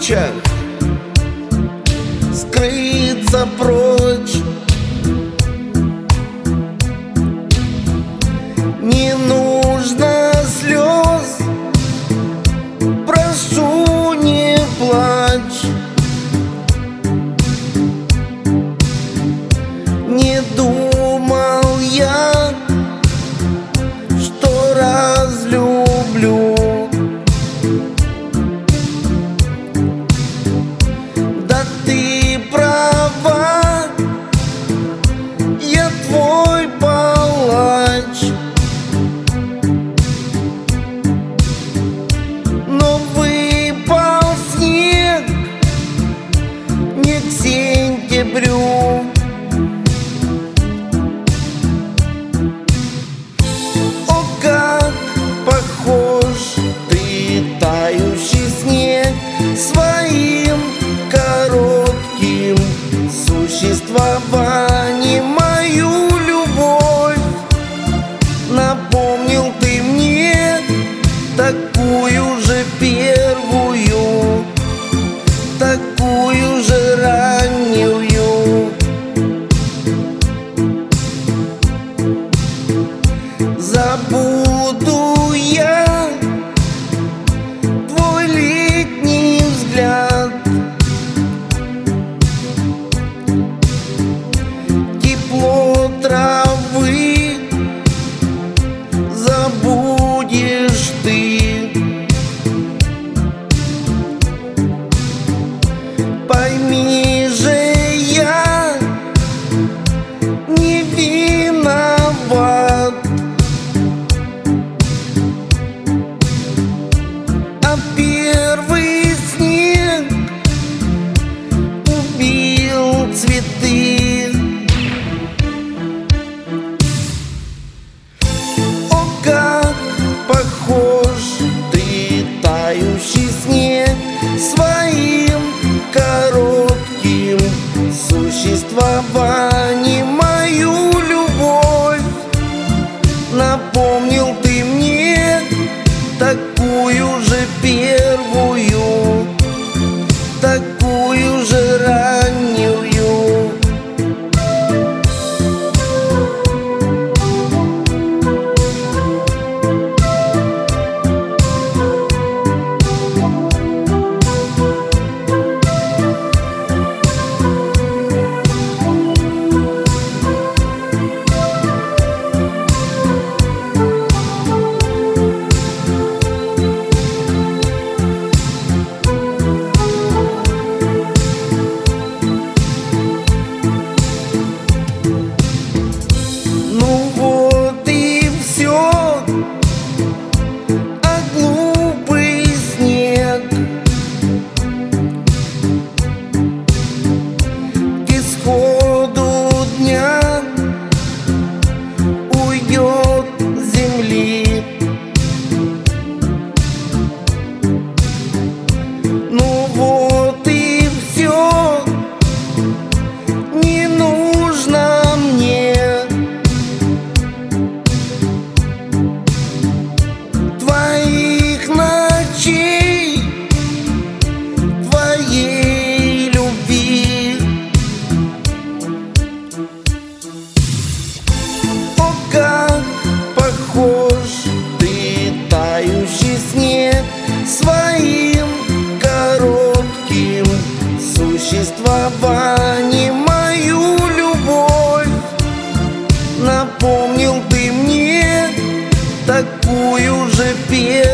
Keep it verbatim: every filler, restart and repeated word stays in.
тучах, скрыться прочь. Не нужно слез, прошу, не плачь. Не думал я, что разлюблю. Да ты права, я твой палач. Но выпал снег не к сентябрю. О, как похож ты, тающий снег, своим коротким существованием. Мою любовь напомнил ты мне, такую же первую, такую же раннюю. Забуду я твой летний взгляд, тепло травы забудешь ты. Пойми же, я не виноват, а первый снег убил цветы. О, как похож ты, тающий снег, своим коротким существованием. Мою любовь напомнил ты мне, такую же первую, такую же раннюю. Ну вот и все, а глупый снег к исходу дня уйдет с земли. Ну вот и все, не нужно мне твоих ночей, твоей любви. О, как похож ты, тающий снег, своим коротким существованием. Мою любовь напомнил ты мне, такую же первую,